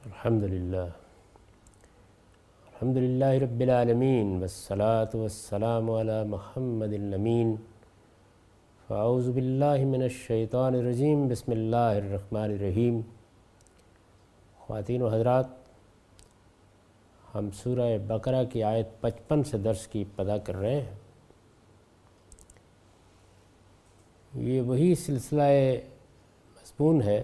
الحمدللہ رب العالمین والصلاة والسلام علی محمد الامین فاعوذ باللہ من الشیطان الرجیم بسم اللہ الرحمن الرحیم۔ خواتین و حضرات، ہم سورہ بقرہ کی آیت 55 سے درس کی ابتدا کر رہے ہیں۔ یہ وہی سلسلہ مضمون ہے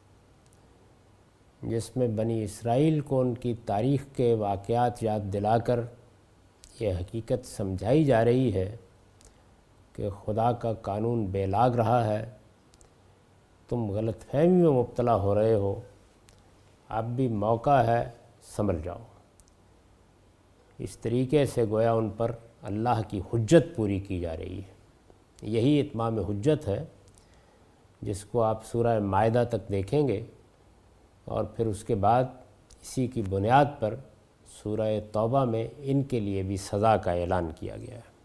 جس میں بنی اسرائیل کو ان کی تاریخ کے واقعات یاد دلا کر یہ حقیقت سمجھائی جا رہی ہے کہ خدا کا قانون بے لاگ رہا ہے، تم غلط فہمی میں مبتلا ہو رہے ہو، اب بھی موقع ہے، سنبھل جاؤ۔ اس طریقے سے گویا ان پر اللہ کی حجت پوری کی جا رہی ہے۔ یہی اتمام حجت ہے جس کو آپ سورہ مائدہ تک دیکھیں گے، اور پھر اس کے بعد اسی کی بنیاد پر سورہ توبہ میں ان کے لیے بھی سزا کا اعلان کیا گیا ہے۔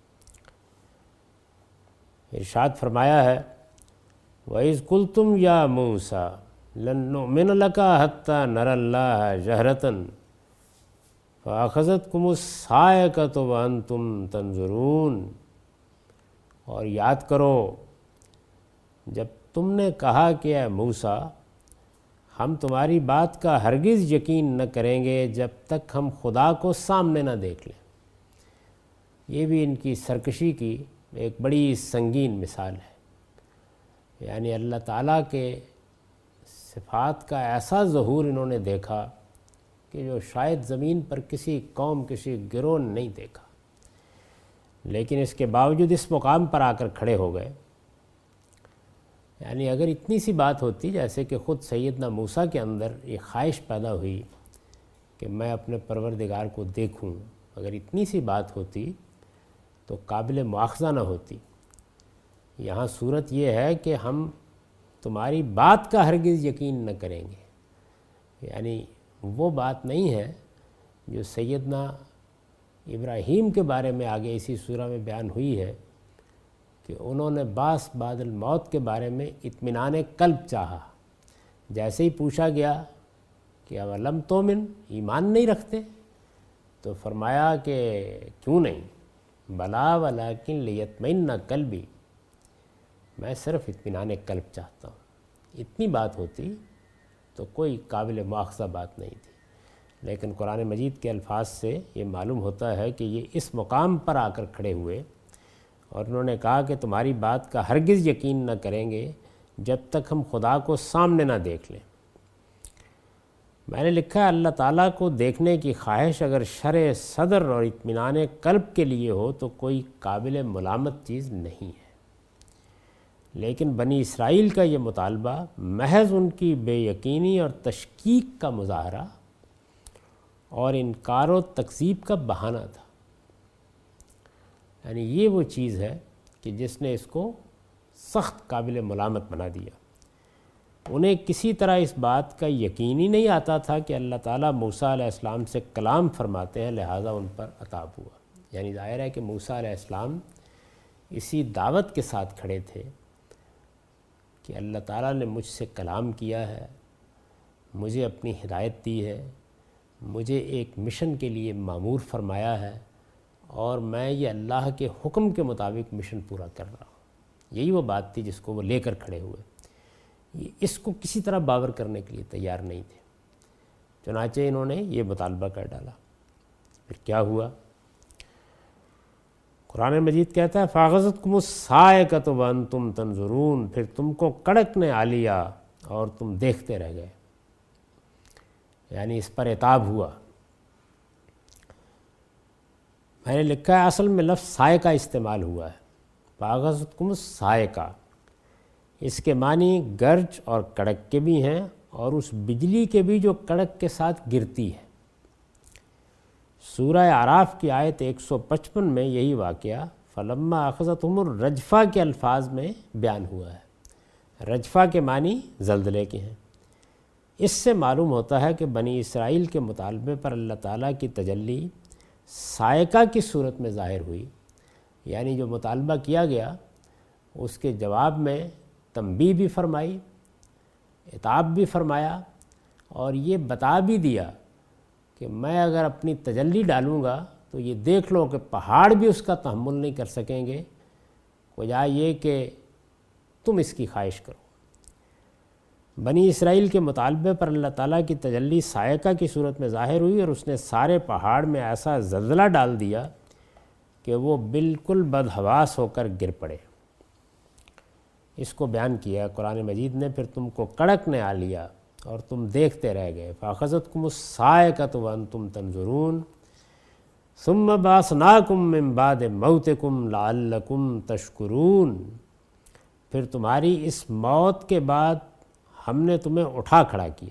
ارشاد فرمایا ہے وَإِذْ قُلْتُمْ يَا مُوسَىٰ لَن نُؤْمِنَ لَكَ حَتَّىٰ نَرَى اللَّهَ جَهْرَةً فَأَخَذَتْكُمُ الصَّاعِقَةُ وَأَنْتُمْ تَنظُرُونَ۔ اور یاد کرو جب تم نے کہا کہ اے موسیٰ، ہم تمہاری بات کا ہرگز یقین نہ کریں گے جب تک ہم خدا کو سامنے نہ دیکھ لیں۔ یہ بھی ان کی سرکشی کی ایک بڑی سنگین مثال ہے۔ یعنی اللہ تعالیٰ کے صفات کا ایسا ظہور انہوں نے دیکھا کہ جو شاید زمین پر کسی قوم، کسی گروہ نے نہیں دیکھا، لیکن اس کے باوجود اس مقام پر آ کر کھڑے ہو گئے۔ یعنی اگر اتنی سی بات ہوتی، جیسے کہ خود سیدنا موسیٰ کے اندر یہ خواہش پیدا ہوئی کہ میں اپنے پروردگار کو دیکھوں، اگر اتنی سی بات ہوتی تو قابل مواخذہ نہ ہوتی۔ یہاں صورت یہ ہے کہ ہم تمہاری بات کا ہرگز یقین نہ کریں گے۔ یعنی وہ بات نہیں ہے جو سیدنا ابراہیم کے بارے میں آگے اسی سورہ میں بیان ہوئی ہے کہ انہوں نے بعث بعد الموت کے بارے میں اطمینان قلب چاہا۔ جیسے ہی پوچھا گیا کہ اولم تؤمن، ایمان نہیں رکھتے؟ تو فرمایا کہ کیوں نہیں، بلا ولکن لیطمئن قلبی، میں صرف اطمینان قلب چاہتا ہوں۔ اتنی بات ہوتی تو کوئی قابل مواخذہ بات نہیں تھی، لیکن قرآن مجید کے الفاظ سے یہ معلوم ہوتا ہے کہ یہ اس مقام پر آ کر کھڑے ہوئے اور انہوں نے کہا کہ تمہاری بات کا ہرگز یقین نہ کریں گے جب تک ہم خدا کو سامنے نہ دیکھ لیں۔ میں نے لکھا ہے اللہ تعالیٰ کو دیکھنے کی خواہش اگر شرح صدر اور اطمینان قلب کے لیے ہو تو کوئی قابل ملامت چیز نہیں ہے، لیکن بنی اسرائیل کا یہ مطالبہ محض ان کی بے یقینی اور تشکیک کا مظاہرہ اور انکار و تکذیب کا بہانہ تھا۔ یعنی یہ وہ چیز ہے کہ جس نے اس کو سخت قابل ملامت بنا دیا۔ انہیں کسی طرح اس بات کا یقین ہی نہیں آتا تھا کہ اللہ تعالیٰ موسیٰ علیہ السلام سے کلام فرماتے ہیں، لہٰذا ان پر عتاب ہوا۔ یعنی ظاہر ہے کہ موسیٰ علیہ السلام اسی دعوت کے ساتھ کھڑے تھے کہ اللہ تعالیٰ نے مجھ سے کلام کیا ہے، مجھے اپنی ہدایت دی ہے، مجھے ایک مشن کے لیے مامور فرمایا ہے، اور میں یہ اللہ کے حکم کے مطابق مشن پورا کر رہا ہوں۔ یہی وہ بات تھی جس کو وہ لے کر کھڑے ہوئے۔ یہ اس کو کسی طرح باور کرنے کے لیے تیار نہیں تھے، چنانچہ انہوں نے یہ مطالبہ کر ڈالا۔ پھر کیا ہوا؟ قرآن مجید کہتا ہے فَأَخَذَتْكُمُ الصَّاعِقَةُ وَأَنْتُمْ تَنظُرُونَ، پھر تم کو کڑک نے آ لیا اور تم دیکھتے رہ گئے۔ یعنی اس پر عتاب ہوا۔ میں نے لکھا ہے اصل میں لفظ صاعقہ استعمال ہوا ہے، فَأَخَذَتْكُمُ الصَّاعِقَةُ، اس کے معنی گرج اور کڑک کے بھی ہیں، اور اس بجلی کے بھی جو کڑک کے ساتھ گرتی ہے۔ سورہ اعراف کی آیت 155 میں یہی واقعہ فَلَمَّا أَخَذَتْهُمُ الرَّجْفَةُ کے الفاظ میں بیان ہوا ہے۔ رجفہ کے معنی زلزلے کے ہیں۔ اس سے معلوم ہوتا ہے کہ بنی اسرائیل کے مطالبے پر اللہ تعالیٰ کی تجلی صاعقہ کی صورت میں ظاہر ہوئی۔ یعنی جو مطالبہ کیا گیا اس کے جواب میں تنبیہ بھی فرمائی، عتاب بھی فرمایا، اور یہ بتا بھی دیا کہ میں اگر اپنی تجلی ڈالوں گا تو یہ دیکھ لو کہ پہاڑ بھی اس کا تحمل نہیں کر سکیں گے، وجہ یہ کہ تم اس کی خواہش کرو۔ بنی اسرائیل کے مطالبے پر اللہ تعالیٰ کی تجلی صاعقہ کی صورت میں ظاہر ہوئی اور اس نے سارے پہاڑ میں ایسا زلزلہ ڈال دیا کہ وہ بالکل بدحواس ہو کر گر پڑے۔ اس کو بیان کیا قرآن مجید نے، پھر تم کو کڑک نے آ لیا اور تم دیکھتے رہ گئے۔ فَأَخَذَتْكُمُ الصَّاعِقَةُ وَأَنْتُمْ تَنظُرُونَ ثُمَّ بَعَثْنَاكُم مِّن بَعْدِ مَوْتِكُمْ لَعَلَّكُمْ تَشْكُرُونَ، پھر تمہاری اس موت کے بعد ہم نے تمہیں اٹھا کھڑا کیا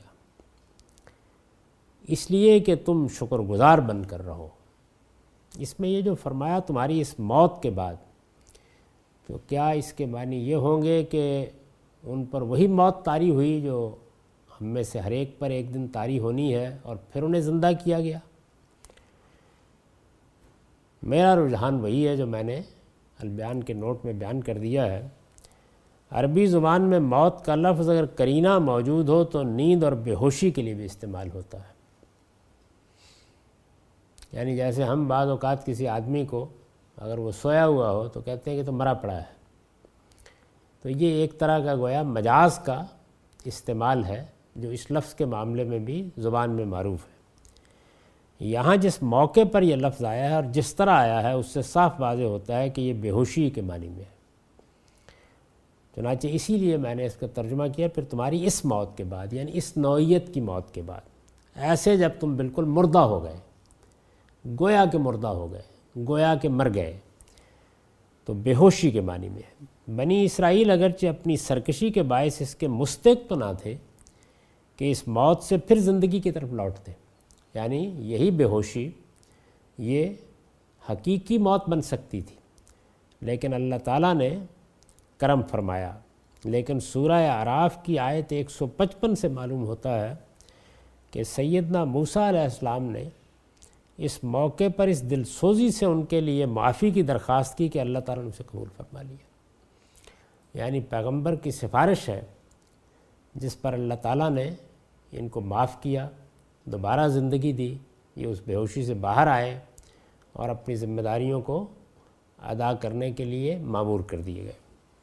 اس لیے کہ تم شکر گزار بن کر رہو۔ اس میں یہ جو فرمایا تمہاری اس موت کے بعد، تو کیا اس کے معنی یہ ہوں گے کہ ان پر وہی موت طاری ہوئی جو ہم میں سے ہر ایک پر ایک دن طاری ہونی ہے اور پھر انہیں زندہ کیا گیا؟ میرا رجحان وہی ہے جو میں نے البیان کے نوٹ میں بیان کر دیا ہے۔ عربی زبان میں موت کا لفظ اگر قرینہ موجود ہو تو نیند اور بے ہوشی کے لیے بھی استعمال ہوتا ہے۔ یعنی جیسے ہم بعض اوقات کسی آدمی کو اگر وہ سویا ہوا ہو تو کہتے ہیں کہ تو مرا پڑا ہے، تو یہ ایک طرح کا گویا مجاز کا استعمال ہے جو اس لفظ کے معاملے میں بھی زبان میں معروف ہے۔ یہاں جس موقع پر یہ لفظ آیا ہے اور جس طرح آیا ہے اس سے صاف واضح ہوتا ہے کہ یہ بے ہوشی کے معنی میں ہے۔ چنانچہ اسی لیے میں نے اس کا ترجمہ کیا، پھر تمہاری اس موت کے بعد، یعنی اس نوعیت کی موت کے بعد، ایسے جب تم بالکل مردہ ہو گئے، گویا کہ مردہ ہو گئے، گویا کہ مر گئے، تو بے ہوشی کے معنی میں ہے۔ بنی اسرائیل اگرچہ اپنی سرکشی کے باعث اس کے مستحق تو نہ تھے کہ اس موت سے پھر زندگی کی طرف لوٹتے، یعنی یہی بے ہوشی یہ حقیقی موت بن سکتی تھی، لیکن اللہ تعالیٰ نے کرم فرمایا۔ لیکن سورہ اعراف کی آیت 155 سے معلوم ہوتا ہے کہ سیدنا موسیٰ علیہ السلام نے اس موقع پر اس دل سوزی سے ان کے لیے معافی کی درخواست کی کہ اللہ تعالیٰ نے اسے قبول فرما لیا۔ یعنی پیغمبر کی سفارش ہے جس پر اللہ تعالیٰ نے ان کو معاف کیا، دوبارہ زندگی دی، یہ اس بے ہوشی سے باہر آئے اور اپنی ذمہ داریوں کو ادا کرنے کے لیے مامور کر دیے گئے۔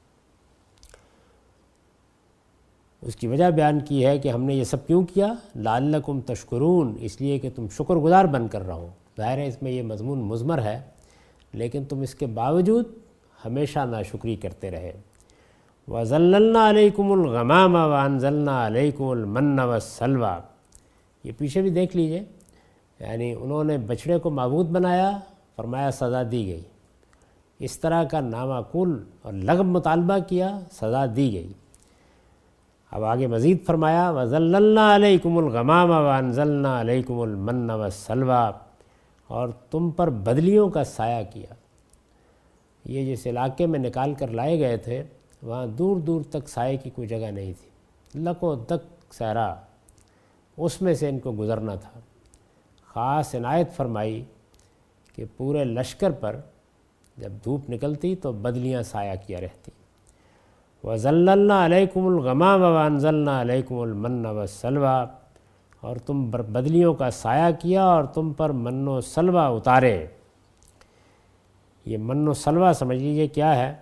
اس کی وجہ بیان کی ہے کہ ہم نے یہ سب کیوں کیا؟ لعلکم تشکرون، اس لیے کہ تم شکر گزار بن کر رہو۔ ظاہر ہے اس میں یہ مضمون مضمر ہے، لیکن تم اس کے باوجود ہمیشہ ناشکری کرتے رہے۔ وَظَلَّلْنَا عَلَيْكُمُ الْغَمَامَ وَأَنزَلْنَا عَلَيْكُمُ الْمَنَّ وَالسَّلْوَىٰ، یہ پیچھے بھی دیکھ لیجئے، یعنی انہوں نے بچڑے کو معبود بنایا، فرمایا سزا دی گئی۔ اس طرح کا نامعقول اور لغو مطالبہ کیا، سزا دی گئی۔ اب آگے مزید فرمایا وَظَلَّلْنَا عَلَيْكُمُ الْغَمَامَ وَأَنزَلْنَا عَلَيْكُمُ الْمَنَّ وَالسَّلْوَىٰ، اور تم پر بدلیوں کا سایہ کیا۔ یہ جس علاقے میں نکال کر لائے گئے تھے وہاں دور دور تک سائے کی کوئی جگہ نہیں تھی، لکو دک صحرا، اس میں سے ان کو گزرنا تھا۔ خاص عنایت فرمائی کہ پورے لشکر پر جب دھوپ نکلتی تو بدلیاں سایہ کیا رہتی۔ وَظَلَّلْنَا عَلَيْكُمُ الْغَمَامَ وَأَنزَلْنَا عَلَيْكُمُ الْمَنَّ وَالسَّلْوَىٰ، اور تم پر بدلیوں کا سایہ کیا اور تم پر من و سلوہ اتارے۔ یہ من و سلوہ سمجھ لیجیے کیا ہے۔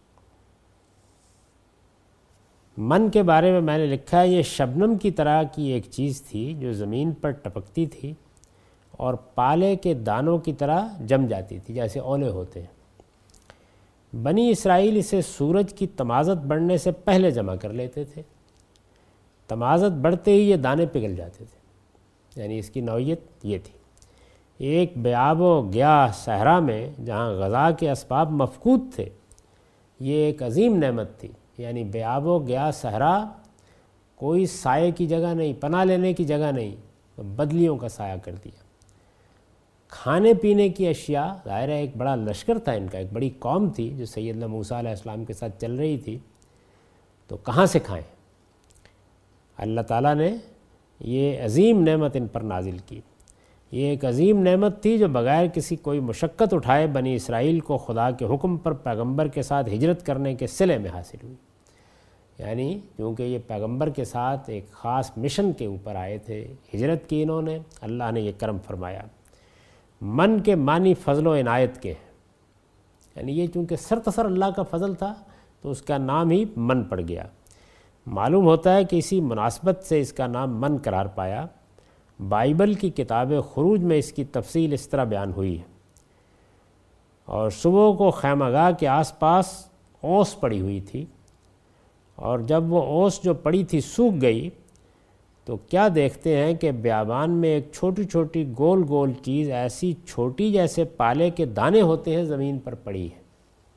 من کے بارے میں میں نے لکھا ہے یہ شبنم کی طرح کی ایک چیز تھی جو زمین پر ٹپکتی تھی اور پالے کے دانوں کی طرح جم جاتی تھی جیسے اولے ہوتے ہیں۔ بنی اسرائیل اسے سورج کی تمازت بڑھنے سے پہلے جمع کر لیتے تھے، تمازت بڑھتے ہی یہ دانے پگھل جاتے تھے، یعنی اس کی نوعیت یہ تھی۔ ایک بے آب و گیاہ صحرا میں جہاں غذا کے اسباب مفقود تھے، یہ ایک عظیم نعمت تھی۔ یعنی بے آب و گیاہ صحرا، کوئی سائے کی جگہ نہیں، پناہ لینے کی جگہ نہیں، تو بدلیوں کا سایہ کر دیا۔ کھانے پینے کی اشیاء، ظاہر ہے ایک بڑا لشکر تھا ان کا، ایک بڑی قوم تھی جو سیدنا موسیٰ علیہ السلام کے ساتھ چل رہی تھی، تو کہاں سے کھائیں؟ اللہ تعالیٰ نے یہ عظیم نعمت ان پر نازل کی۔ یہ ایک عظیم نعمت تھی جو بغیر کسی کوئی مشقت اٹھائے بنی اسرائیل کو خدا کے حکم پر پیغمبر کے ساتھ ہجرت کرنے کے صلے میں حاصل ہوئی۔ یعنی کیونکہ یہ پیغمبر کے ساتھ ایک خاص مشن کے اوپر آئے تھے، ہجرت کی انہوں نے، اللہ نے یہ کرم فرمایا۔ من کے معنی فضل و عنایت کے ہیں، یعنی یہ چونکہ سرتسر اللہ کا فضل تھا تو اس کا نام ہی من پڑ گیا۔ معلوم ہوتا ہے کہ اسی مناسبت سے اس کا نام من قرار پایا۔ بائبل کی کتاب خروج میں اس کی تفصیل اس طرح بیان ہوئی ہے، اور صبح کو خیمہ گاہ کے آس پاس اوس پڑی ہوئی تھی، اور جب وہ اوس جو پڑی تھی سوکھ گئی تو کیا دیکھتے ہیں کہ بیابان میں ایک چھوٹی چھوٹی گول گول چیز ایسی چھوٹی جیسے پالے کے دانے ہوتے ہیں زمین پر پڑی ہے۔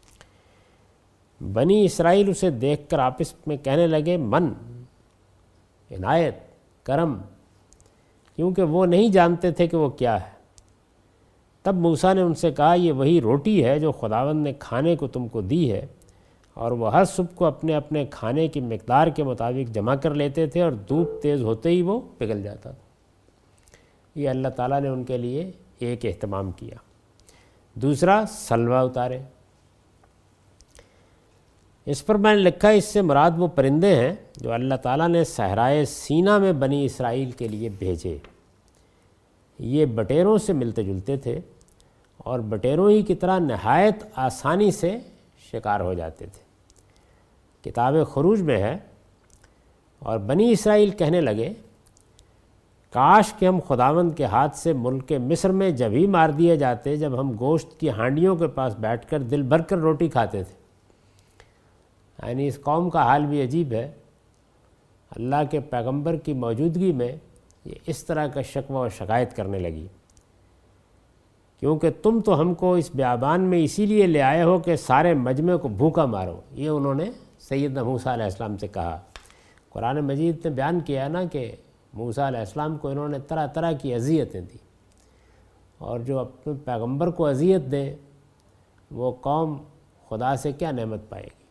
بنی اسرائیل اسے دیکھ کر آپس میں کہنے لگے من، عنایت، کرم، کیونکہ وہ نہیں جانتے تھے کہ وہ کیا ہے۔ تب موسیٰ نے ان سے کہا یہ وہی روٹی ہے جو خداوند نے کھانے کو تم کو دی ہے، اور وہ ہر صبح کو اپنے اپنے کھانے کی مقدار کے مطابق جمع کر لیتے تھے، اور دھوپ تیز ہوتے ہی وہ پگھل جاتا تھا۔ یہ اللہ تعالیٰ نے ان کے لیے ایک اہتمام کیا۔ دوسرا، سلوہ اتارے۔ اس پر میں نے لکھا اس سے مراد وہ پرندے ہیں جو اللہ تعالیٰ نے صحرائے سینا میں بنی اسرائیل کے لیے بھیجے۔ یہ بٹیروں سے ملتے جلتے تھے اور بٹیروں ہی کی طرح نہایت آسانی سے شکار ہو جاتے تھے۔ کتاب خروج میں ہے، اور بنی اسرائیل کہنے لگے کاش کہ ہم خداوند کے ہاتھ سے ملک مصر میں جب ہی مار دیے جاتے جب ہم گوشت کی ہانڈیوں کے پاس بیٹھ کر دل بھر کر روٹی کھاتے تھے۔ یعنی اس قوم کا حال بھی عجیب ہے، اللہ کے پیغمبر کی موجودگی میں یہ اس طرح کا شکوہ و شکایت کرنے لگی، کیونکہ تم تو ہم کو اس بیابان میں اسی لیے لے آئے ہو کہ سارے مجمع کو بھوکا مارو۔ یہ انہوں نے سیدنا موسیٰ علیہ السلام سے کہا۔ قرآن مجید نے بیان کیا نا کہ موسیٰ علیہ السلام کو انہوں نے طرح طرح کی اذیتیں دی، اور جو اپنے پیغمبر کو اذیت دے وہ قوم خدا سے کیا نعمت پائے گی۔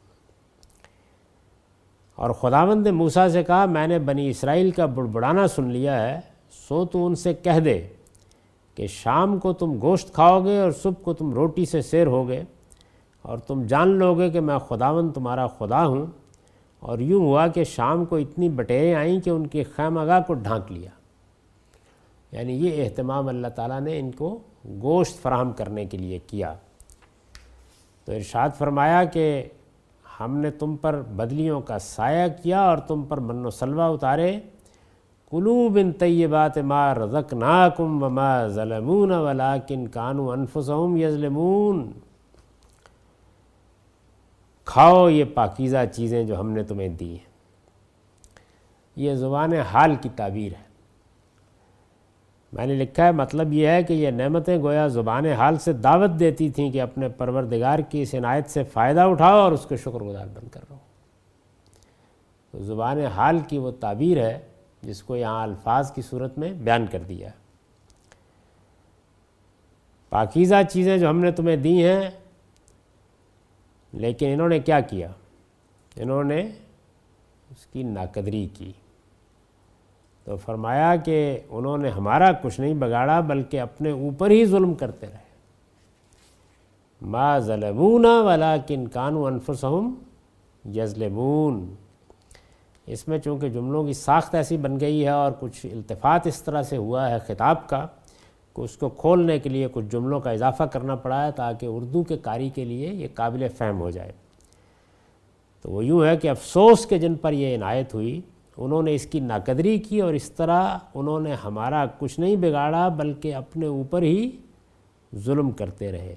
اور خداوند نے موسیٰ سے کہا میں نے بنی اسرائیل کا بڑبڑانا سن لیا ہے، سو تو ان سے کہہ دے کہ شام کو تم گوشت کھاؤ گے اور صبح کو تم روٹی سے سیر ہوگے، اور تم جان لو گے کہ میں خداوند تمہارا خدا ہوں۔ اور یوں ہوا کہ شام کو اتنی بٹیریں آئیں کہ ان کی خیمہ گاہ کو ڈھانک لیا۔ یعنی یہ اہتمام اللہ تعالیٰ نے ان کو گوشت فراہم کرنے کے لیے کیا۔ تو ارشاد فرمایا کہ ہم نے تم پر بدلیوں کا سایہ کیا اور تم پر من و سلوہ اتارے۔ کلوا من طیبات ما رزقناکم وما ظلمونا ولکن کانوا انفسہم یظلمون۔ کھاؤ یہ پاکیزہ چیزیں جو ہم نے تمہیں دی ہیں۔ یہ زبان حال کی تعبیر ہے۔ میں نے لکھا ہے مطلب یہ ہے کہ یہ نعمتیں گویا زبان حال سے دعوت دیتی تھیں کہ اپنے پروردگار کی اس عنایت سے فائدہ اٹھاؤ اور اس کے شکر گزار بن کر رہو۔ تو زبان حال کی وہ تعبیر ہے جس کو یہاں الفاظ کی صورت میں بیان کر دیا ہے۔ پاکیزہ چیزیں جو ہم نے تمہیں دی ہیں، لیکن انہوں نے کیا کیا؟ انہوں نے اس کی ناقدری کی۔ تو فرمایا کہ انہوں نے ہمارا کچھ نہیں بگاڑا بلکہ اپنے اوپر ہی ظلم کرتے رہے۔ ما ظلمونا ولکن کانوا انفسہم یظلمون۔ اس میں چونکہ جملوں کی ساخت ایسی بن گئی ہے اور کچھ التفات اس طرح سے ہوا ہے خطاب کا کہ اس کو کھولنے کے لیے کچھ جملوں کا اضافہ کرنا پڑا ہے تاکہ اردو کے قاری کے لیے یہ قابل فہم ہو جائے۔ تو وہ یوں ہے کہ افسوس کہ جن پر یہ عنایت ہوئی انہوں نے اس کی ناقدری کی، اور اس طرح انہوں نے ہمارا کچھ نہیں بگاڑا بلکہ اپنے اوپر ہی ظلم کرتے رہے۔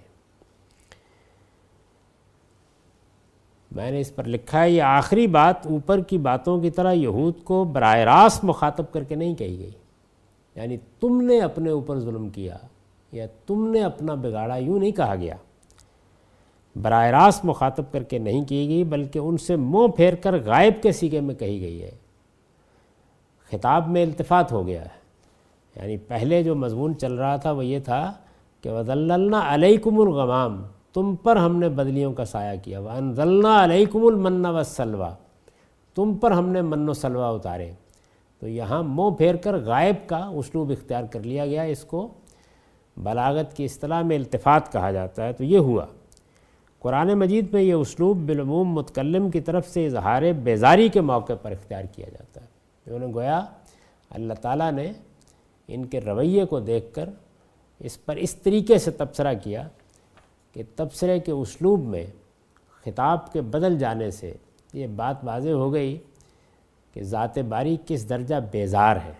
میں نے اس پر لکھا ہے یہ آخری بات اوپر کی باتوں کی طرح یہود کو براہ راست مخاطب کر کے نہیں کہی گئی، یعنی تم نے اپنے اوپر ظلم کیا یا تم نے اپنا بگاڑا، یوں نہیں کہا گیا۔ براہ راست مخاطب کر کے نہیں کی گئی بلکہ ان سے منہ پھیر کر غائب کے سیغے میں کہی گئی ہے۔ خطاب میں التفات ہو گیا ہے، یعنی پہلے جو مضمون چل رہا تھا وہ یہ تھا کہ وَظَلَّلْنَا عَلَيْكُمُ الْغَمَامَ، تم پر ہم نے بدلیوں کا سایہ کیا، وَأَنزَلْنَا عَلَيْكُمُ الْمَنَّ وَالسَّلْوَىٰ، تم پر ہم نے من و سلوہ اتارے۔ تو یہاں منہ پھیر کر غائب کا اسلوب اختیار کر لیا گیا، اس کو بلاغت کی اصطلاح میں التفات کہا جاتا ہے۔ تو یہ ہوا قرآن مجید میں یہ اسلوب بالعموم متکلم کی طرف سے اظہار بیزاری کے موقع پر اختیار کیا جاتا ہے۔ انہوں نے گویا اللہ تعالیٰ نے ان کے رویے کو دیکھ کر اس پر اس طریقے سے تبصرہ کیا کہ تبصرے کے اسلوب میں خطاب کے بدل جانے سے یہ بات واضح ہو گئی کہ ذات باری کس درجہ بیزار ہے۔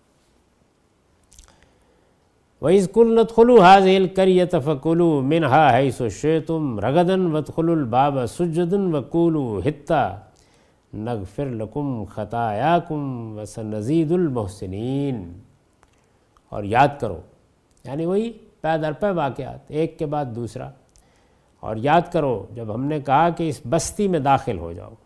وَإِذْ قُلْنَا ادْخُلُوا هَٰذِهِ الْقَرْيَةَ فَكُلُوا مِنْهَا حَيْثُ شِئْتُمْ رَغَدًا وَادْخُلُوا الْبَابَ سُجَّدًا وَقُولُوا حِطَّةٌ نَغْفِرْ لَكُمْ خَطَايَاكُمْ وَسَنَزِيدُ الْمُحْسِنِينَ۔ اور یاد کرو، یعنی وہی پے در پے واقعات ایک کے بعد دوسرا، اور یاد کرو جب ہم نے کہا کہ اس بستی میں داخل ہو جاؤ،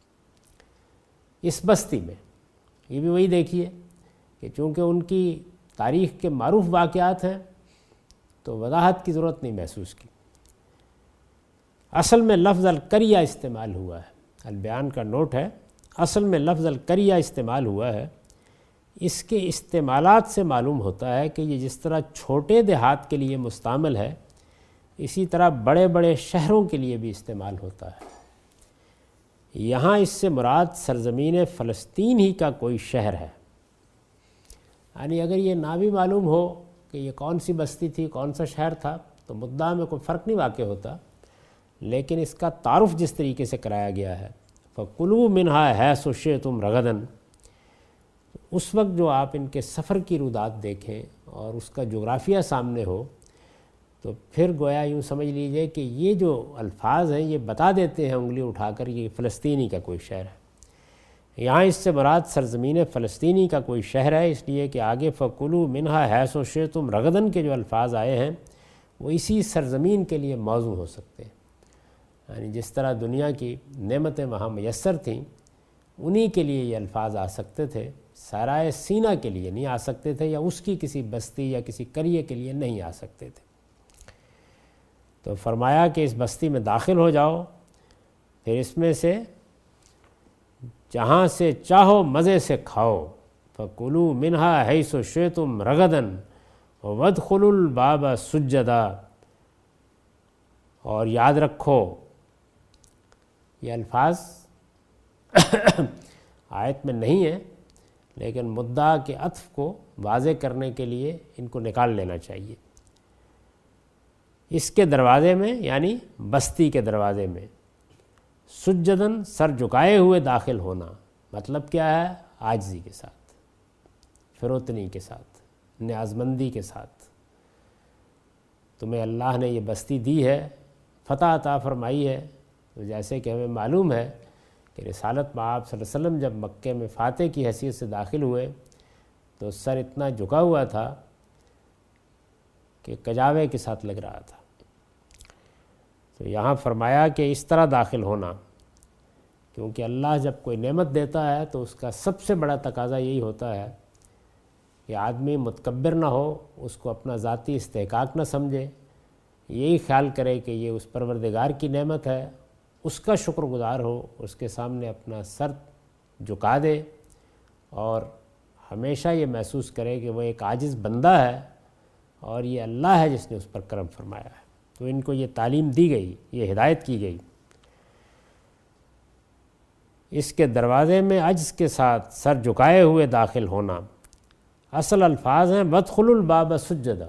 اس بستی میں، یہ بھی وہی دیکھیے کہ چونکہ ان کی تاریخ کے معروف واقعات ہیں تو وضاحت کی ضرورت نہیں محسوس کی۔ اصل میں لفظ القریہ استعمال ہوا ہے، البیان کا نوٹ ہے، اصل میں لفظ القریہ استعمال ہوا ہے۔ اس کے استعمالات سے معلوم ہوتا ہے کہ یہ جس طرح چھوٹے دیہات کے لیے مستعمل ہے، اسی طرح بڑے بڑے شہروں کے لیے بھی استعمال ہوتا ہے۔ یہاں اس سے مراد سرزمین فلسطین ہی کا کوئی شہر ہے، یعنی اگر یہ نہ بھی معلوم ہو کہ یہ کون سی بستی تھی، کون سا شہر تھا، تو مدعا میں کوئی فرق نہیں واقع ہوتا، لیکن اس کا تعارف جس طریقے سے کرایا گیا ہے فَكُلُوا مِنْهَا حَيْثُ شِئْتُمْ رَغَدًا، اس وقت جو آپ ان کے سفر کی رودات دیکھیں اور اس کا جغرافیہ سامنے ہو تو پھر گویا یوں سمجھ لیجئے کہ یہ جو الفاظ ہیں یہ بتا دیتے ہیں انگلی اٹھا کر یہ فلسطینی کا کوئی شہر ہے۔ یہاں اس سے مراد سرزمین فلسطینی کا کوئی شہر ہے، اس لیے کہ آگے فَكُلُوا مِنْهَا حَيْثُ شِئْتُمْ رَغَدًا کے جو الفاظ آئے ہیں وہ اسی سرزمین کے لیے موضوع ہو سکتے ہیں، یعنی جس طرح دنیا کی نعمتیں وہاں میسر تھیں انہی کے لیے یہ الفاظ آ سکتے تھے، صحرائے سینا کے لیے نہیں آ سکتے تھے، یا اس کی کسی بستی یا کسی قریے کے لیے نہیں آ سکتے تھے۔ تو فرمایا کہ اس بستی میں داخل ہو جاؤ، پھر اس میں سے جہاں سے چاہو مزے سے کھاؤ، فَكُلُوا مِنْهَا حَيْثُ شِئْتُمْ رَغَدًا وَادْخُلُوا الْبَابَ سُجَّدًا۔ اور یاد رکھو، یہ الفاظ آیت میں نہیں ہے لیکن مدعا کے عطف کو واضح کرنے کے لیے ان کو نکال لینا چاہیے۔ اس کے دروازے میں یعنی بستی کے دروازے میں سجدن سر جھکائے ہوئے داخل ہونا، مطلب کیا ہے؟ عاجزی کے ساتھ، فروتنی کے ساتھ، نیازمندی کے ساتھ۔ تمہیں اللہ نے یہ بستی دی ہے، فتح عطا فرمائی ہے، تو جیسے کہ ہمیں معلوم ہے کہ رسالت میں آپ صلی اللہ علیہ وسلم جب مکے میں فاتح کی حیثیت سے داخل ہوئے تو سر اتنا جھکا ہوا تھا کہ کجاوے کے ساتھ لگ رہا تھا۔ تو یہاں فرمایا کہ اس طرح داخل ہونا، کیونکہ اللہ جب کوئی نعمت دیتا ہے تو اس کا سب سے بڑا تقاضا یہی ہوتا ہے کہ آدمی متکبر نہ ہو، اس کو اپنا ذاتی استحقاق نہ سمجھے، یہی خیال کرے کہ یہ اس پروردگار کی نعمت ہے، اس کا شکر گزار ہو، اس کے سامنے اپنا سر جھکا دے اور ہمیشہ یہ محسوس کرے کہ وہ ایک عاجز بندہ ہے اور یہ اللہ ہے جس نے اس پر کرم فرمایا ہے۔ تو ان کو یہ تعلیم دی گئی، یہ ہدایت کی گئی۔ اس کے دروازے میں عجز کے ساتھ سر جھکائے ہوئے داخل ہونا۔ اصل الفاظ ہیں وَادْخُلُوا الْبَابَ سُجَّدًا۔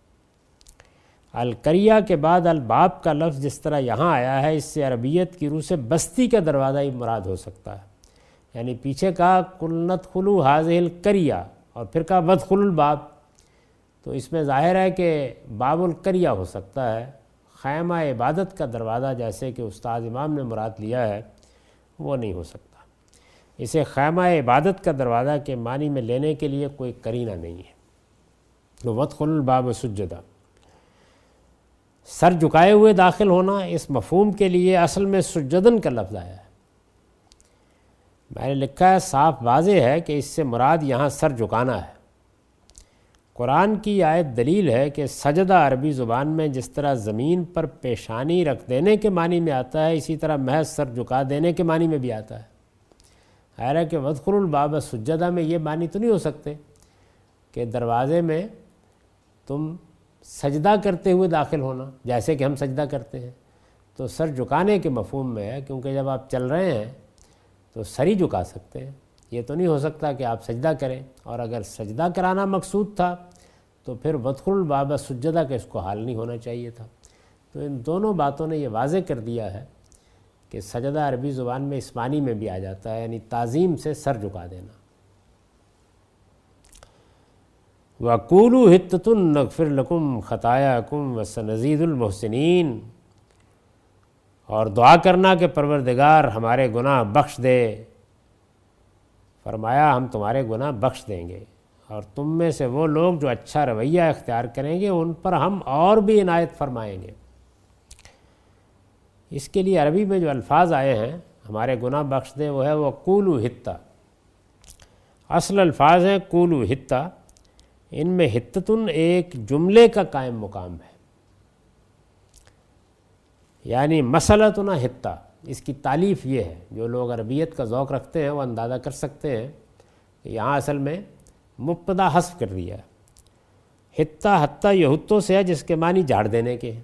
القریہ کے بعد الباب کا لفظ جس طرح یہاں آیا ہے، اس سے عربیت کی روح سے بستی کا دروازہ ہی مراد ہو سکتا ہے، یعنی پیچھے کہا قُلْنَا ادْخُلُوا هَٰذِهِ الْقَرْيَةَ اور پھر کہا وَادْخُلُوا الْبَابَ، تو اس میں ظاہر ہے کہ باب القریہ ہو سکتا ہے، خیمہ عبادت کا دروازہ جیسے کہ استاد امام نے مراد لیا ہے وہ نہیں ہو سکتا۔ اسے خیمہ عبادت کا دروازہ کے معنی میں لینے کے لیے کوئی قرینہ نہیں ہے۔ تو وَادْخُلُوا الْبَابَ سُجَّدًا، سر جھکائے ہوئے داخل ہونا، اس مفہوم کے لیے اصل میں سجدن کا لفظ آیا ہے۔ میں نے لکھا ہے صاف واضح ہے کہ اس سے مراد یہاں سر جھکانا ہے۔ قرآن کی آیت دلیل ہے کہ سجدہ عربی زبان میں جس طرح زمین پر پیشانی رکھ دینے کے معنی میں آتا ہے، اسی طرح محض سر جھکا دینے کے معنی میں بھی آتا ہے۔ حالانکہ وَادْخُلُوا الْبَابَ سُجَّدًا میں یہ معنی تو نہیں ہو سکتے کہ دروازے میں تم سجدہ کرتے ہوئے داخل ہونا، جیسے کہ ہم سجدہ کرتے ہیں، تو سر جھکانے کے مفہوم میں ہے، کیونکہ جب آپ چل رہے ہیں تو سر ہی جھکا سکتے ہیں، یہ تو نہیں ہو سکتا کہ آپ سجدہ کریں، اور اگر سجدہ کرانا مقصود تھا تو پھر وادخلوا الباب سجدہ کا اس کو حال نہیں ہونا چاہیے تھا۔ تو ان دونوں باتوں نے یہ واضح کر دیا ہے کہ سجدہ عربی زبان میں اس معنی میں بھی آ جاتا ہے، یعنی تعظیم سے سر جھکا دینا۔ وَقُولُوا حِطَّةٌ نَغْفِرْ لَكُمْ خَطَايَاكُمْ وَسَنَزِيدُ الْمُحْسِنِينَ، اور دعا کرنا کہ پروردگار ہمارے گناہ بخش دے۔ فرمایا ہم تمہارے گناہ بخش دیں گے، اور تم میں سے وہ لوگ جو اچھا رویہ اختیار کریں گے ان پر ہم اور بھی عنایت فرمائیں گے۔ اس کے لیے عربی میں جو الفاظ آئے ہیں ہمارے گناہ بخش دے، وہ ہے وَقُولُوا حِطَّةٌ، اصل الفاظ ہیں قُولُوا حِطَّةٌ، ان میں حِطَّةٌ ایک جملے کا قائم مقام ہے، یعنی مسئلتنا حِطَّہ، اس کی تعلیف یہ ہے، جو لوگ عربیت کا ذوق رکھتے ہیں وہ اندازہ کر سکتے ہیں کہ یہاں اصل میں مبتدا حذف کر دیا ہے۔ حِطَّہ حَتَّى یہتوں سے ہے، جس کے معنی جھاڑ دینے کے ہیں،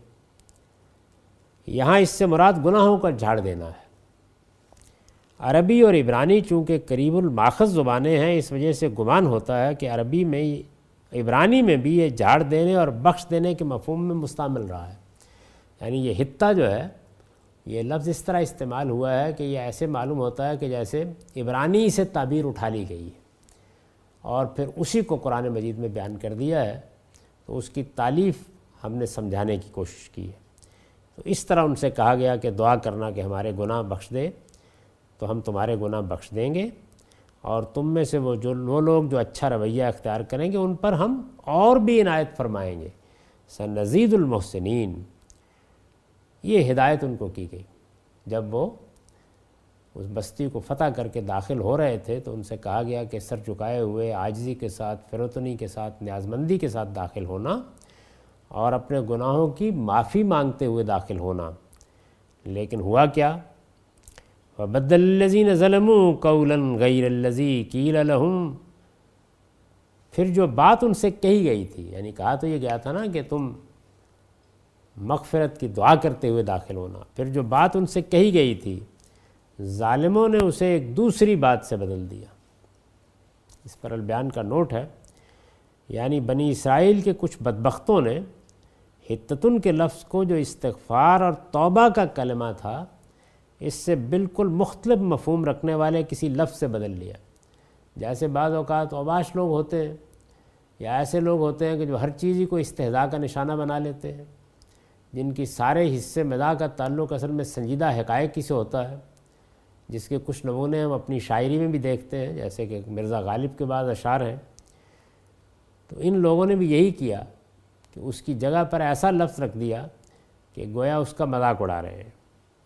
یہاں اس سے مراد گناہوں کا جھاڑ دینا ہے۔ عربی اور عبرانی چونکہ قریب الماخذ زبانیں ہیں، اس وجہ سے گمان ہوتا ہے کہ عربی میں عبرانی میں بھی یہ جھاڑ دینے اور بخش دینے کے مفہوم میں مستعمل رہا ہے، یعنی یہ حِطَّہ جو ہے یہ لفظ اس طرح استعمال ہوا ہے کہ یہ ایسے معلوم ہوتا ہے کہ جیسے عبرانی سے تعبیر اٹھا لی گئی ہے اور پھر اسی کو قرآن مجید میں بیان کر دیا ہے، تو اس کی تعلیف ہم نے سمجھانے کی کوشش کی ہے۔ تو اس طرح ان سے کہا گیا کہ دعا کرنا کہ ہمارے گناہ بخش دے، تو ہم تمہارے گناہ بخش دیں گے، اور تم میں سے وہ لوگ جو اچھا رویہ اختیار کریں گے ان پر ہم اور بھی عنایت فرمائیں گے۔ سنزید المحسنین، یہ ہدایت ان کو کی گئی۔ جب وہ اس بستی کو فتح کر کے داخل ہو رہے تھے تو ان سے کہا گیا کہ سر جھکائے ہوئے عاجزی کے ساتھ، فروتنی کے ساتھ، نیازمندی کے ساتھ داخل ہونا اور اپنے گناہوں کی معافی مانگتے ہوئے داخل ہونا۔ لیکن ہوا کیا؟ وَبَدَّلَ الَّذِينَ ظَلَمُوا قَوْلًا غَيْرَ الَّذِي قِيلَ لَهُمْ، پھر جو بات ان سے کہی گئی تھی، یعنی کہا تو یہ گیا تھا نا کہ تم مغفرت کی دعا کرتے ہوئے داخل ہونا، پھر جو بات ان سے کہی گئی تھی ظالموں نے اسے ایک دوسری بات سے بدل دیا۔ اس پر البیان کا نوٹ ہے، یعنی بنی اسرائیل کے کچھ بدبختوں نے حِطَّةٌ کے لفظ کو جو استغفار اور توبہ کا کلمہ تھا اس سے بالکل مختلف مفہوم رکھنے والے کسی لفظ سے بدل لیا۔ جیسے بعض اوقات اوباش لوگ ہوتے ہیں یا ایسے لوگ ہوتے ہیں کہ جو ہر چیز ہی کو استہزاء کا نشانہ بنا لیتے ہیں، جن کی سارے حصے مزاح کا تعلق اصل میں سنجیدہ حقائق ہی سے ہوتا ہے، جس کے کچھ نمونے ہم اپنی شاعری میں بھی دیکھتے ہیں، جیسے کہ مرزا غالب کے بعض اشعار ہیں۔ تو ان لوگوں نے بھی یہی کیا کہ اس کی جگہ پر ایسا لفظ رکھ دیا کہ گویا اس کا مذاق اڑا رہے ہیں۔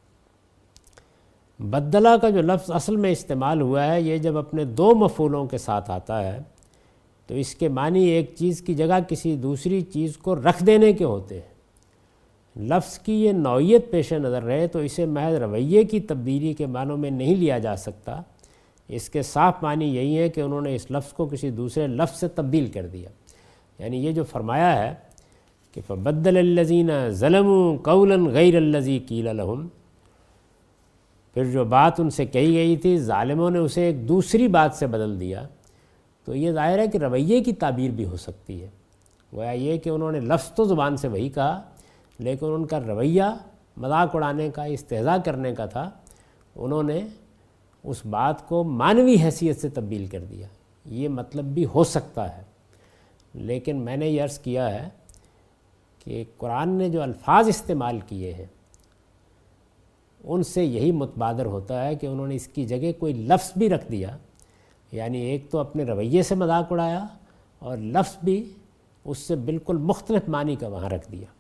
بدلہ کا جو لفظ اصل میں استعمال ہوا ہے، یہ جب اپنے دو مفعولوں کے ساتھ آتا ہے تو اس کے معنی ایک چیز کی جگہ کسی دوسری چیز کو رکھ دینے کے ہوتے ہیں۔ لفظ کی یہ نوعیت پیش نظر رہے تو اسے محض رویے کی تبدیلی کے معنوں میں نہیں لیا جا سکتا، اس کے صاف معنی یہی ہے کہ انہوں نے اس لفظ کو کسی دوسرے لفظ سے تبدیل کر دیا۔ یعنی یہ جو فرمایا ہے کہ فَبَدَّلَ الَّذِينَ ظَلَمُوا قَوْلًا غَيْرَ الَّذِي قِيلَ لَهُمْ، پھر جو بات ان سے کہی گئی تھی ظالموں نے اسے ایک دوسری بات سے بدل دیا۔ تو یہ ظاہر ہے کہ رویے کی تعبیر بھی ہو سکتی ہے، گویا یہ کہ انہوں نے لفظ تو زبان سے وہی کہا لیکن ان کا رویہ مذاق اڑانے کا، استہزاء کرنے کا تھا، انہوں نے اس بات کو معنوی حیثیت سے تبدیل کر دیا۔ یہ مطلب بھی ہو سکتا ہے، لیکن میں نے یہ عرض کیا ہے کہ قرآن نے جو الفاظ استعمال کیے ہیں ان سے یہی متبادر ہوتا ہے کہ انہوں نے اس کی جگہ کوئی لفظ بھی رکھ دیا، یعنی ایک تو اپنے رویے سے مذاق اڑایا اور لفظ بھی اس سے بالکل مختلف معنی کا وہاں رکھ دیا۔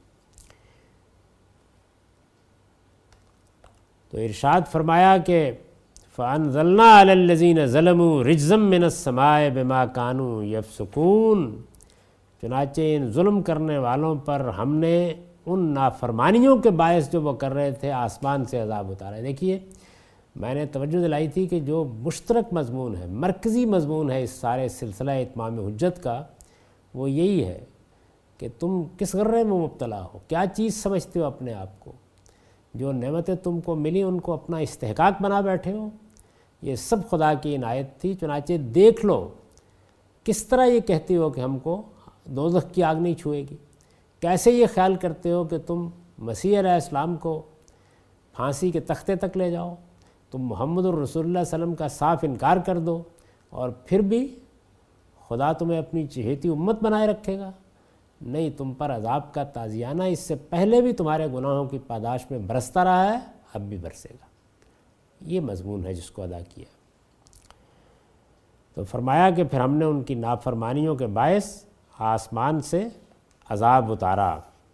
تو ارشاد فرمایا کہ فَأَنزَلْنَا عَلَى الَّذِينَ ظَلَمُوا رِجْزًا مِّنَ السَّمَاءِ بِمَا كَانُوا يَفْسُقُونَ، چنانچہ ان ظلم کرنے والوں پر ہم نے ان نافرمانیوں کے باعث جو وہ کر رہے تھے آسمان سے عذاب اتارا۔ دیکھیے میں نے توجہ دلائی تھی کہ جو مشترک مضمون ہے، مرکزی مضمون ہے اس سارے سلسلہ اتمام حجت کا، وہ یہی ہے کہ تم کس غرے میں مبتلا ہو، کیا چیز سمجھتے ہو اپنے آپ کو، جو نعمتیں تم کو ملی ان کو اپنا استحقاق بنا بیٹھے ہو، یہ سب خدا کی عنایت تھی، چنانچہ دیکھ لو کس طرح یہ کہتے ہو کہ ہم کو دوزخ کی آگ نہیں چھوئے گی، کیسے یہ خیال کرتے ہو کہ تم مسیح علیہ السلام کو پھانسی کے تختے تک لے جاؤ، تم محمد الرسول اللہ صلی اللہ علیہ وسلم کا صاف انکار کر دو، اور پھر بھی خدا تمہیں اپنی چہیتی امت بنائے رکھے گا؟ نہیں، تم پر عذاب کا تازیانہ اس سے پہلے بھی تمہارے گناہوں کی پاداش میں برستا رہا ہے، اب بھی برسے گا۔ یہ مضمون ہے جس کو ادا کیا۔ تو فرمایا کہ پھر ہم نے ان کی نافرمانیوں کے باعث آسمان سے عذاب اتارا،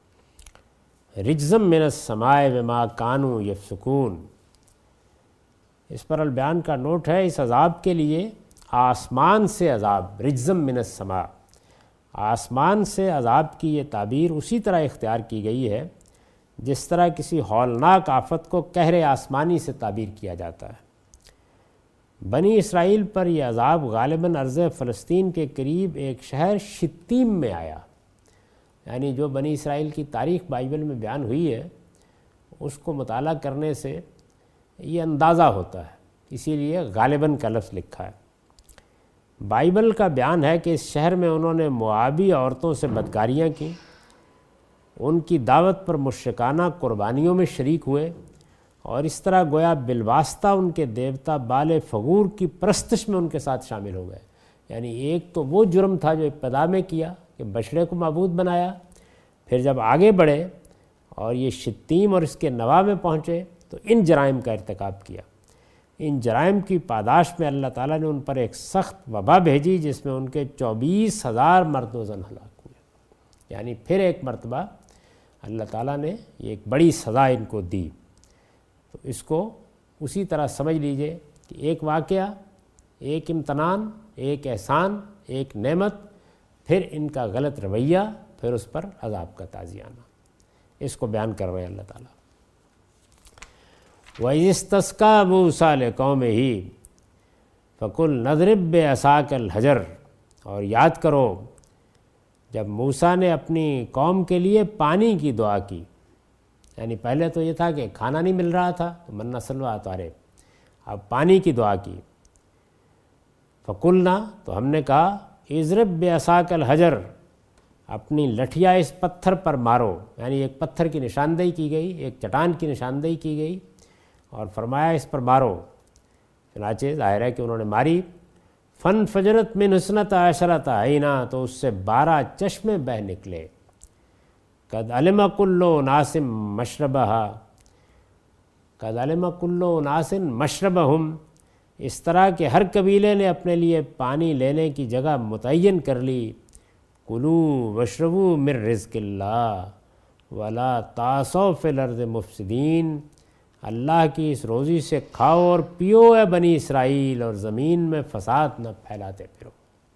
رجزم من السماء بما کانوا یفسقون۔ اس پر البیان کا نوٹ ہے، اس عذاب کے لیے آسمان سے عذاب، رجزم من السماء، آسمان سے عذاب کی یہ تعبیر اسی طرح اختیار کی گئی ہے جس طرح کسی ہولناک آفت کو قہر آسمانی سے تعبیر کیا جاتا ہے۔ بنی اسرائیل پر یہ عذاب غالباً ارض فلسطین کے قریب ایک شہر شتیم میں آیا، یعنی جو بنی اسرائیل کی تاریخ بائبل میں بیان ہوئی ہے اس کو مطالعہ کرنے سے یہ اندازہ ہوتا ہے، اسی لیے غالباً کا لفظ لکھا ہے۔ بائبل کا بیان ہے کہ اس شہر میں انہوں نے موآبی عورتوں سے بدکاریاں کیں، ان کی دعوت پر مشرکانہ قربانیوں میں شریک ہوئے، اور اس طرح گویا بالواسطہ ان کے دیوتا بال فغور کی پرستش میں ان کے ساتھ شامل ہو گئے۔ یعنی ایک تو وہ جرم تھا جو ابتدا میں کیا کہ بچڑے کو معبود بنایا، پھر جب آگے بڑھے اور یہ شتیم اور اس کے نواح میں پہنچے تو ان جرائم کا ارتکاب کیا۔ ان جرائم کی پاداش میں اللہ تعالیٰ نے ان پر ایک سخت وبا بھیجی جس میں ان کے 24,000 مرد و زن ہلاک ہوئے۔ یعنی پھر ایک مرتبہ اللہ تعالیٰ نے یہ ایک بڑی سزا ان کو دی۔ تو اس کو اسی طرح سمجھ لیجئے کہ ایک واقعہ، ایک امتنان، ایک احسان، ایک نعمت، پھر ان کا غلط رویہ، پھر اس پر عذاب کا تازیانہ، اس کو بیان کر رہے ہیں اللہ تعالیٰ۔ وَإِذِ اسْتَسْقَىٰ مُوسَىٰ لِقَوْمِهِ فَقُلْ نَضْرِب بِّعَصَاكَ الْحَجَرَ، اور یاد کرو جب موسیٰ نے اپنی قوم کے لیے پانی کی دعا کی، یعنی پہلے تو یہ تھا کہ کھانا نہیں مل رہا تھا تو منّا سلویٰ اتارے، اب پانی کی دعا کی۔ فَقُلْنَا، تو ہم نے کہا، اضرب بعصاک الحجر، اپنی لٹھیا اس پتھر پر مارو، یعنی ایک پتھر کی نشاندہی کی گئی، ایک چٹان کی نشاندہی کی گئی اور فرمایا اس پر مارو۔ چنانچہ ظاہر ہے کہ انہوں نے ماری۔ فَانْفَجَرَتْ مِنْهُ اثْنَتَا عَشْرَةَ عَيْنًا، تو اس سے 12 چشمے بہہ نکلے۔ قَدْ عَلِمَ كُلُّ أُنَاسٍ مَشْرَبَهَا، قَدْ عَلِمَ كُلُّ أُنَاسٍ مَشْرَبَهُمْ، اس طرح کہ ہر قبیلے نے اپنے لیے پانی لینے کی جگہ متعین کر لی۔ کُلُوا وَاشْرَبُوا مِن رِزْقِ اللَّهِ وَلَا تَعْثَوْا فِي الْأَرْضِ مُفْسِدِينَ، اللہ کی اس روزی سے کھاؤ اور پیو اے بنی اسرائیل، اور زمین میں فساد نہ پھیلاتے پھرو۔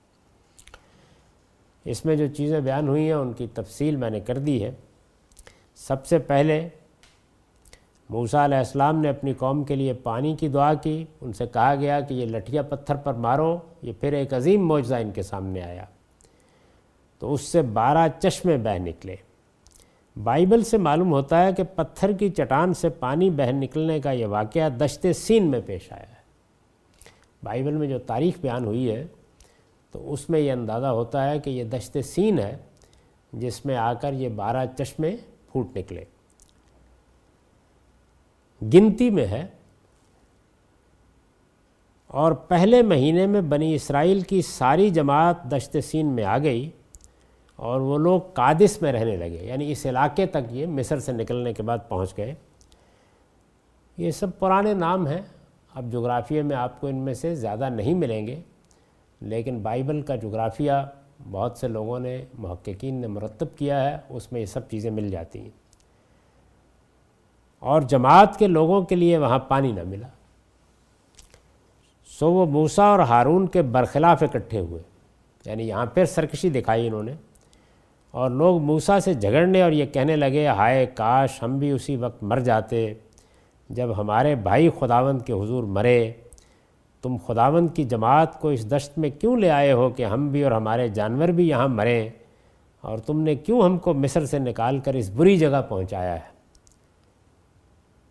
اس میں جو چیزیں بیان ہوئی ہیں ان کی تفصیل میں نے کر دی ہے۔ سب سے پہلے موسیٰ علیہ السلام نے اپنی قوم کے لیے پانی کی دعا کی، ان سے کہا گیا کہ یہ لٹھیا پتھر پر مارو، یہ پھر ایک عظیم معجزہ ان کے سامنے آیا، تو اس سے 12 چشمے بہہ نکلے۔ بائبل سے معلوم ہوتا ہے کہ پتھر کی چٹان سے پانی بہہ نکلنے کا یہ واقعہ دشت سین میں پیش آیا ہے۔ بائبل میں جو تاریخ بیان ہوئی ہے تو اس میں یہ اندازہ ہوتا ہے کہ یہ دشت سین ہے جس میں آ کر یہ 12 چشمے پھوٹ نکلے۔ گنتی میں ہے، اور پہلے مہینے میں بنی اسرائیل کی ساری جماعت دشت سین میں آ گئی اور وہ لوگ قادس میں رہنے لگے، یعنی اس علاقے تک یہ مصر سے نکلنے کے بعد پہنچ گئے۔ یہ سب پرانے نام ہیں، اب جغرافیے میں آپ کو ان میں سے زیادہ نہیں ملیں گے، لیکن بائبل کا جغرافیہ بہت سے لوگوں نے، محققین نے مرتب کیا ہے، اس میں یہ سب چیزیں مل جاتی ہیں۔ اور جماعت کے لوگوں کے لیے وہاں پانی نہ ملا، سو وہ موسیٰ اور ہارون کے برخلاف اکٹھے ہوئے، یعنی یہاں پھر سرکشی دکھائی انہوں نے، اور لوگ موسیٰ سے جھگڑنے اور یہ کہنے لگے، ہائے کاش ہم بھی اسی وقت مر جاتے جب ہمارے بھائی خداوند کے حضور مرے، تم خداوند کی جماعت کو اس دشت میں کیوں لے آئے ہو کہ ہم بھی اور ہمارے جانور بھی یہاں مریں، اور تم نے کیوں ہم کو مصر سے نکال کر اس بری جگہ پہنچایا ہے۔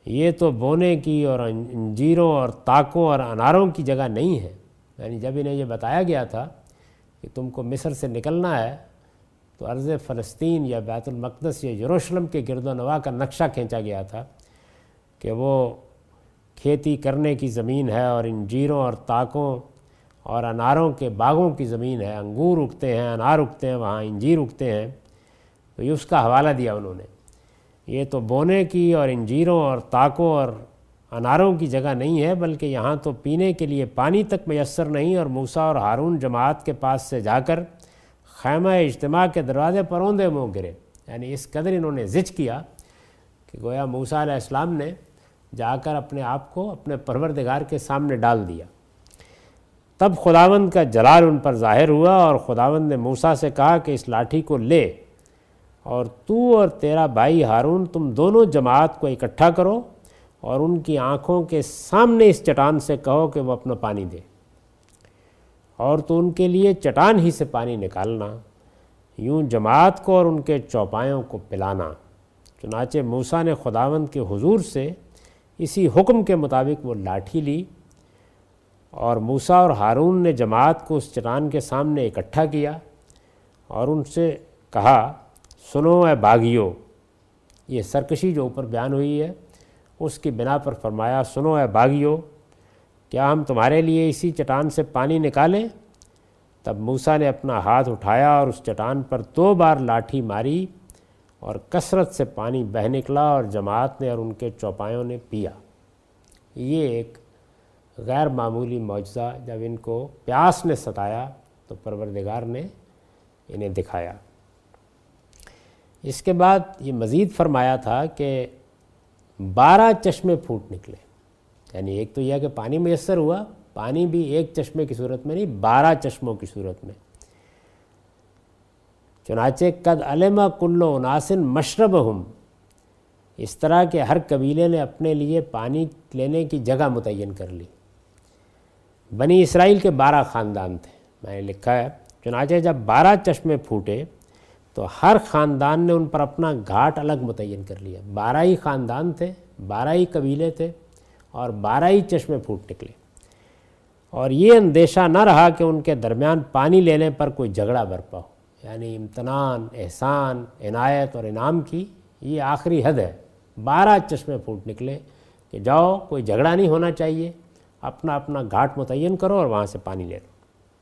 یہ تو بونے کی اور انجیروں اور تاکوں اور اناروں کی جگہ نہیں ہے۔ یعنی جب انہیں یہ بتایا گیا تھا کہ تم کو مصر سے نکلنا ہے تو ارض فلسطین یا بیت المقدس یا یروشلم کے گرد و نواح کا نقشہ کھینچا گیا تھا کہ وہ کھیتی کرنے کی زمین ہے اور انجیروں اور تاکوں اور اناروں کے باغوں کی زمین ہے، انگور اگتے ہیں، انار اگتے ہیں، وہاں انجیر اگتے ہیں۔ تو یہ اس کا حوالہ دیا انہوں نے، یہ تو بونے کی اور انجیروں اور تاکوں اور اناروں کی جگہ نہیں ہے، بلکہ یہاں تو پینے کے لیے پانی تک میسر نہیں۔ اور موسیٰ اور ہارون جماعت کے پاس سے جا کر خیمہ اجتماع کے دروازے پر اوندے منہ گرے۔ یعنی اس قدر انہوں نے زج کیا کہ گویا موسیٰ علیہ السلام نے جا کر اپنے آپ کو اپنے پروردگار کے سامنے ڈال دیا۔ تب خداوند کا جلال ان پر ظاہر ہوا، اور خداوند نے موسیٰ سے کہا کہ اس لاٹھی کو لے اور تو اور تیرا بھائی ہارون تم دونوں جماعت کو اکٹھا کرو اور ان کی آنکھوں کے سامنے اس چٹان سے کہو کہ وہ اپنا پانی دے، اور تو ان کے لیے چٹان ہی سے پانی نکالنا، یوں جماعت کو اور ان کے چوپایوں کو پلانا۔ چنانچہ موسیٰ نے خداوند کے حضور سے اسی حکم کے مطابق وہ لاٹھی لی، اور موسیٰ اور ہارون نے جماعت کو اس چٹان کے سامنے اکٹھا کیا اور ان سے کہا، سنو اے باغیو۔ یہ سرکشی جو اوپر بیان ہوئی ہے اس کی بنا پر فرمایا، سنو اے باغیو، کیا ہم تمہارے لیے اسی چٹان سے پانی نکالیں؟ تب موسیٰ نے اپنا ہاتھ اٹھایا اور اس چٹان پر 2 بار لاٹھی ماری، اور کثرت سے پانی بہہ نکلا، اور جماعت نے اور ان کے چوپایوں نے پیا۔ یہ ایک غیر معمولی معجزہ جب ان کو پیاس نے ستایا تو پروردگار نے انہیں دکھایا۔ اس کے بعد یہ مزید فرمایا تھا کہ 12 چشمے پھوٹ نکلے۔ یعنی ایک تو یہ کہ پانی میسر ہوا، پانی بھی ایک چشمے کی صورت میں نہیں، 12 چشموں کی صورت میں۔ چنانچہ قد علم کل اناس مشربہم، اس طرح کہ ہر قبیلے نے اپنے لیے پانی لینے کی جگہ متعین کر لی۔ بنی اسرائیل کے 12 خاندان تھے، میں نے لکھا ہے، چنانچہ جب 12 چشمے پھوٹے تو ہر خاندان نے ان پر اپنا گھاٹ الگ متعین کر لیا۔ 12 ہی خاندان تھے، 12 ہی قبیلے تھے، اور 12 ہی چشمے پھوٹ نکلے، اور یہ اندیشہ نہ رہا کہ ان کے درمیان پانی لینے پر کوئی جھگڑا برپا ہو۔ یعنی امتنان، احسان، عنایت اور انعام کی یہ آخری حد ہے۔ 12 چشمے پھوٹ نکلے کہ جاؤ، کوئی جھگڑا نہیں ہونا چاہیے، اپنا اپنا گھاٹ متعین کرو اور وہاں سے پانی لے لو۔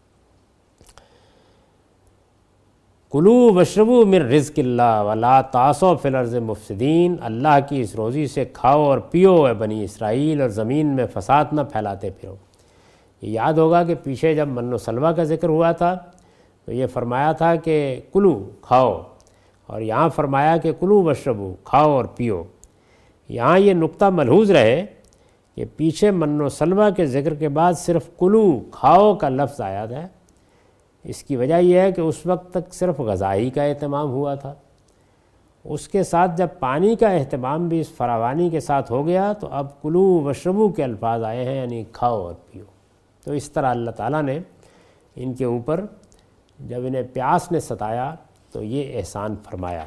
کلوا واشربوا من رزق اللہ ولا تعصوا فی الارض مفسدین، اللہ کی اس روزی سے کھاؤ اور پیو اے بنی اسرائیل، اور زمین میں فساد نہ پھیلاتے پھرو۔ یہ یاد ہوگا کہ پیچھے جب من و سلوہ کا ذکر ہوا تھا تو یہ فرمایا تھا کہ کلو، کھاؤ، اور یہاں فرمایا کہ کلوا واشربوا، کھاؤ اور پیو۔ یہاں یہ نقطہ ملحوظ رہے کہ پیچھے من و سلوہ کے ذکر کے بعد صرف کلو، کھاؤ کا لفظ آیا ہے۔ اس کی وجہ یہ ہے کہ اس وقت تک صرف غذائی کا اہتمام ہوا تھا، اس کے ساتھ جب پانی کا اہتمام بھی اس فراوانی کے ساتھ ہو گیا تو اب کلو واشربوا کے الفاظ آئے ہیں، یعنی کھاؤ اور پیو۔ تو اس طرح اللہ تعالیٰ نے ان کے اوپر جب انہیں پیاس نے ستایا تو یہ احسان فرمایا۔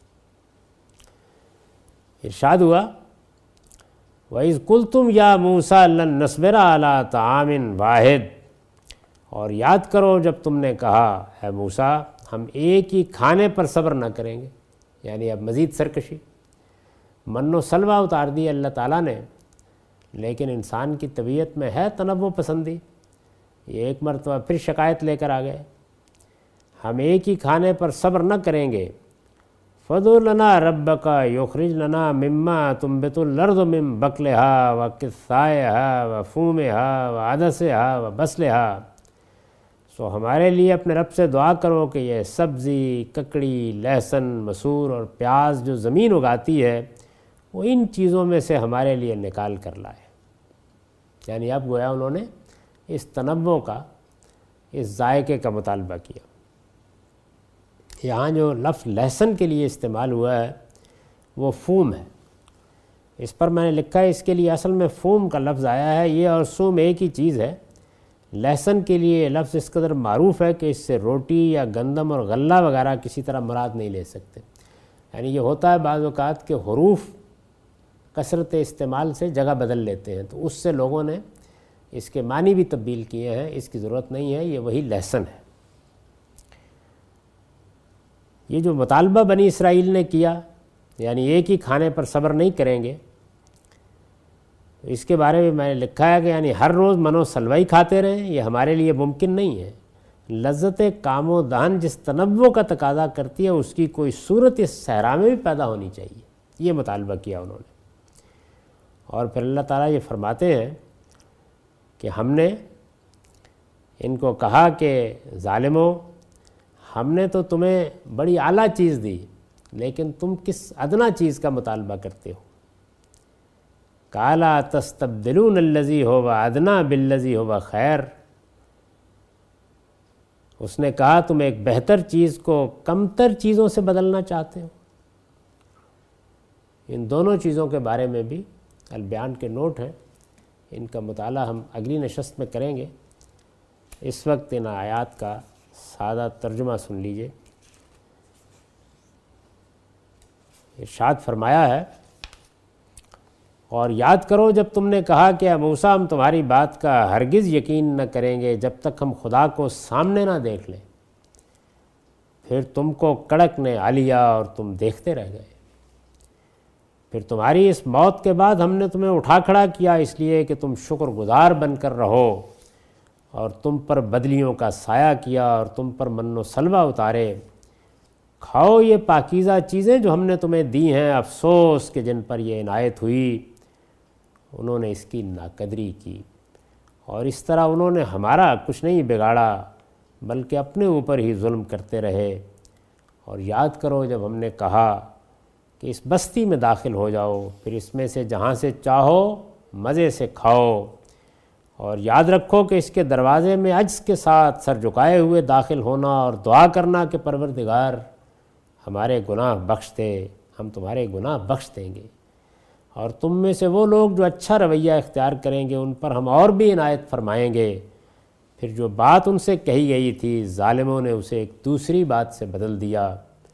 ارشاد ہوا، وَإِذْ قُلْتُمْ يَا مُوسَىٰ لَن نَّصْبِرَ عَلَىٰ طَعَامٍ وَاحِدٍ، اور یاد کرو جب تم نے کہا اے موسیٰ ہم ایک ہی کھانے پر صبر نہ کریں گے، یعنی اب مزید سرکشی، من و سلوہ اتار دی اللہ تعالیٰ نے، لیکن انسان کی طبیعت میں ہے تنوع پسندی۔ یہ ایک مرتبہ پھر شکایت لے کر آ گئے، ہم ایک ہی کھانے پر صبر نہ کریں گے۔ فَادْعُ لَنَا رَبَّكَ يُخْرِجْ لَنَا مِمَّا تُنبِتُ الْأَرْضُ مِن بَقْلِهَا وَقِثَّائِهَا وَفُومِهَا وَعَدَسِهَا وَبَصْلِهَا، سو ہمارے لیے اپنے رب سے دعا کرو کہ یہ سبزی، ککڑی، لہسن، مسور اور پیاز جو زمین اگاتی ہے وہ ان چیزوں میں سے ہمارے لیے نکال کر لائے۔ یعنی اب گویا انہوں نے اس تنوع کا، اس ذائقے کا مطالبہ کیا۔ یہاں جو لفظ لہسن کے لیے استعمال ہوا ہے وہ فوم ہے، اس پر میں نے لکھا ہے اس کے لیے اصل میں فوم کا لفظ آیا ہے، یہ اور سوم ایک ہی چیز ہے۔ لہسن کے لیے یہ لفظ اس قدر معروف ہے کہ اس سے روٹی یا گندم اور غلہ وغیرہ کسی طرح مراد نہیں لے سکتے۔ یعنی یہ ہوتا ہے بعض اوقات کہ حروف کثرت استعمال سے جگہ بدل لیتے ہیں، تو اس سے لوگوں نے اس کے معنی بھی تبدیل کیے ہیں۔ اس کی ضرورت نہیں ہے، یہ وہی لہسن ہے۔ یہ جو مطالبہ بنی اسرائیل نے کیا، یعنی ایک ہی کھانے پر صبر نہیں کریں گے، اس کے بارے میں نے لکھا ہے کہ یعنی ہر روز منو سلوئی کھاتے رہیں، یہ ہمارے لیے ممکن نہیں ہے۔ لذت کام و دہن جس تنوع کا تقاضا کرتی ہے، اس کی کوئی صورت اس صحرا میں بھی پیدا ہونی چاہیے، یہ مطالبہ کیا انہوں نے۔ اور پھر اللہ تعالیٰ یہ فرماتے ہیں کہ ہم نے ان کو کہا کہ ظالموں، ہم نے تو تمہیں بڑی اعلیٰ چیز دی، لیکن تم کس ادنا چیز کا مطالبہ کرتے ہو۔ قَالَ تَسْتَبْدِلُونَ الَّذِي هُوَ أَدْنَىٰ بِالَّذِي هُوَ خَيْرٌ، اس نے کہا تم ایک بہتر چیز کو کمتر چیزوں سے بدلنا چاہتے ہو۔ ان دونوں چیزوں کے بارے میں بھی البیان کے نوٹ ہیں، ان کا مطالعہ ہم اگلی نشست میں کریں گے۔ اس وقت ان آیات کا سادہ ترجمہ سن لیجئے۔ ارشاد فرمایا ہے، اور یاد کرو جب تم نے کہا کہ اے موسیٰ ہم تمہاری بات کا ہرگز یقین نہ کریں گے جب تک ہم خدا کو سامنے نہ دیکھ لیں، پھر تم کو کڑک نے آ لیا اور تم دیکھتے رہ گئے۔ پھر تمہاری اس موت کے بعد ہم نے تمہیں اٹھا کھڑا کیا اس لیے کہ تم شکر گزار بن کر رہو، اور تم پر بدلیوں کا سایہ کیا اور تم پر من و سلوہ اتارے۔ کھاؤ یہ پاکیزہ چیزیں جو ہم نے تمہیں دی ہیں، افسوس کہ جن پر یہ عنایت ہوئی انہوں نے اس کی ناقدری کی، اور اس طرح انہوں نے ہمارا کچھ نہیں بگاڑا بلکہ اپنے اوپر ہی ظلم کرتے رہے۔ اور یاد کرو جب ہم نے کہا کہ اس بستی میں داخل ہو جاؤ، پھر اس میں سے جہاں سے چاہو مزے سے کھاؤ، اور یاد رکھو کہ اس کے دروازے میں عجز کے ساتھ سر جھکائے ہوئے داخل ہونا اور دعا کرنا کہ پروردگار ہمارے گناہ بخش دے، ہم تمہارے گناہ بخش دیں گے، اور تم میں سے وہ لوگ جو اچھا رویہ اختیار کریں گے ان پر ہم اور بھی عنایت فرمائیں گے۔ پھر جو بات ان سے کہی گئی تھی ظالموں نے اسے ایک دوسری بات سے بدل دیا۔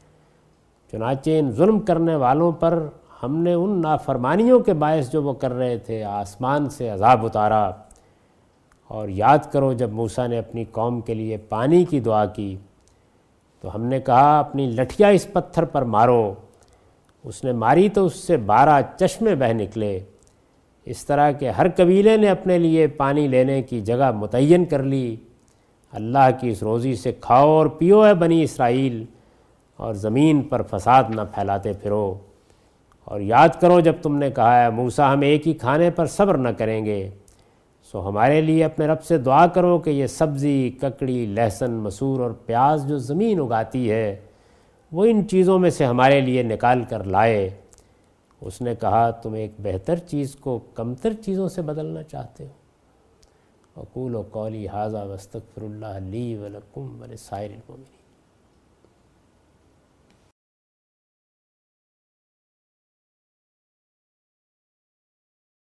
چنانچہ ان ظلم کرنے والوں پر ہم نے ان نافرمانیوں کے باعث جو وہ کر رہے تھے آسمان سے عذاب اتارا۔ اور یاد کرو جب موسیٰ نے اپنی قوم کے لیے پانی کی دعا کی تو ہم نے کہا اپنی لٹھیا اس پتھر پر مارو، اس نے ماری تو اس سے 12 چشمے بہہ نکلے۔ اس طرح کہ ہر قبیلے نے اپنے لیے پانی لینے کی جگہ متعین کر لی۔ اللہ کی اس روزی سے کھاؤ اور پیو اے بنی اسرائیل، اور زمین پر فساد نہ پھیلاتے پھرو۔ اور یاد کرو جب تم نے کہا ہے موسیٰ ہم ایک ہی کھانے پر صبر نہ کریں گے، سو ہمارے لیے اپنے رب سے دعا کرو کہ یہ سبزی، ککڑی، لہسن، مسور اور پیاز جو زمین اگاتی ہے وہ ان چیزوں میں سے ہمارے لیے نکال کر لائے۔ اس نے کہا تم ایک بہتر چیز کو کمتر چیزوں سے بدلنا چاہتے ہو۔ اقول قولی ھذا واستغفر اللہ لی ولکم ولسائر المؤمنین۔